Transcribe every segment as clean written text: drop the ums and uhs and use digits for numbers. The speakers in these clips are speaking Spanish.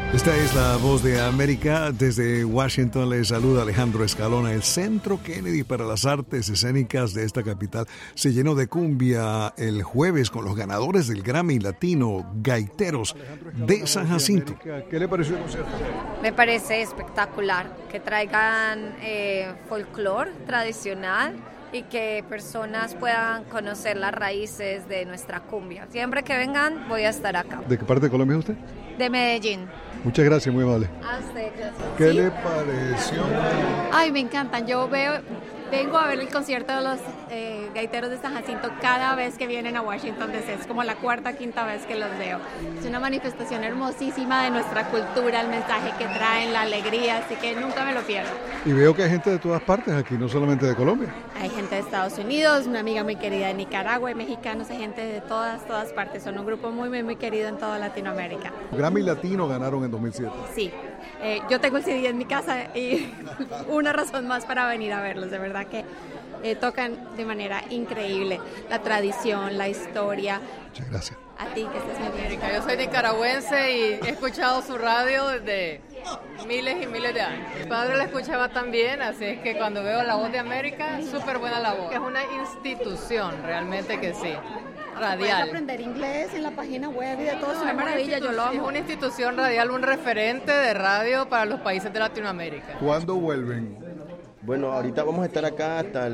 Esta es la Voz de América. Desde Washington les saluda Alejandro Escalona. El Centro Kennedy para las Artes Escénicas de esta capital se llenó de cumbia el jueves con los ganadores del Grammy Latino, Gaiteros de San Jacinto. ¿Qué le pareció el concierto? Me parece espectacular que traigan folclore tradicional y que personas puedan conocer las raíces de nuestra cumbia. Siempre que vengan voy a estar acá. ¿De qué parte de Colombia es usted? De Medellín. Muchas gracias, muy amable. A usted, gracias. ¿Qué ¿Sí? le pareció? Ay, me encantan. Vengo a ver el concierto de los Gaiteros de San Jacinto cada vez que vienen a Washington DC. Es como la cuarta, quinta vez que los veo. Es una manifestación hermosísima de nuestra cultura, el mensaje que traen, la alegría, así que nunca me lo pierdo. Y veo que hay gente de todas partes aquí, no solamente de Colombia. Hay gente de Estados Unidos, una amiga muy querida de Nicaragua, y mexicanos, hay gente de todas partes. Son un grupo muy, muy, muy querido en toda Latinoamérica. Grammy Latino ganaron en 2007. Sí. Yo tengo el CD en mi casa y una razón más para venir a verlos. De verdad que tocan de manera increíble la tradición, la historia. Muchas gracias. A ti, que estés muy bien. Yo soy nicaragüense y he escuchado su radio desde miles y miles de años. Mi padre la escuchaba también, así es que cuando veo La Voz de América, súper buena la voz. Es una institución, realmente que sí. Radial. Puedes aprender inglés en la página web y de todo, es una maravilla, yo lo Es amo. una institución radial, un referente de radio para los países de Latinoamérica. ¿Cuándo vuelven? Bueno, ahorita vamos a estar acá hasta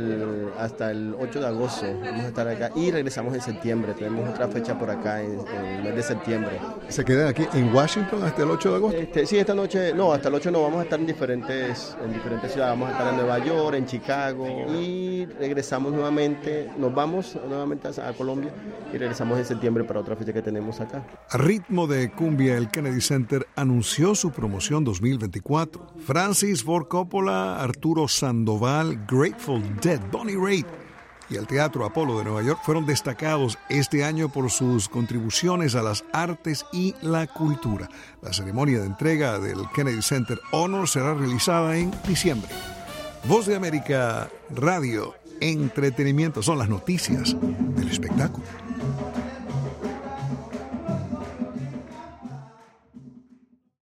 el 8 de agosto, vamos a estar acá y regresamos en septiembre, tenemos otra fecha por acá en el mes de septiembre. ¿Se quedan aquí en Washington hasta el 8 de agosto? Sí, esta noche, no, hasta el 8 no, vamos a estar en diferentes ciudades, vamos a estar en Nueva York, en Chicago y regresamos nuevamente, nos vamos nuevamente a Colombia y regresamos en septiembre para otra fecha que tenemos acá. A ritmo de cumbia, el Kennedy Center anunció su promoción 2024. Francis Ford Coppola, Arturo Sandoval, Grateful Dead, Bonnie Raitt y el Teatro Apolo de Nueva York fueron destacados este año por sus contribuciones a las artes y la cultura. La ceremonia de entrega del Kennedy Center Honor será realizada en diciembre. Voz de América Radio, entretenimiento, son las noticias del espectáculo.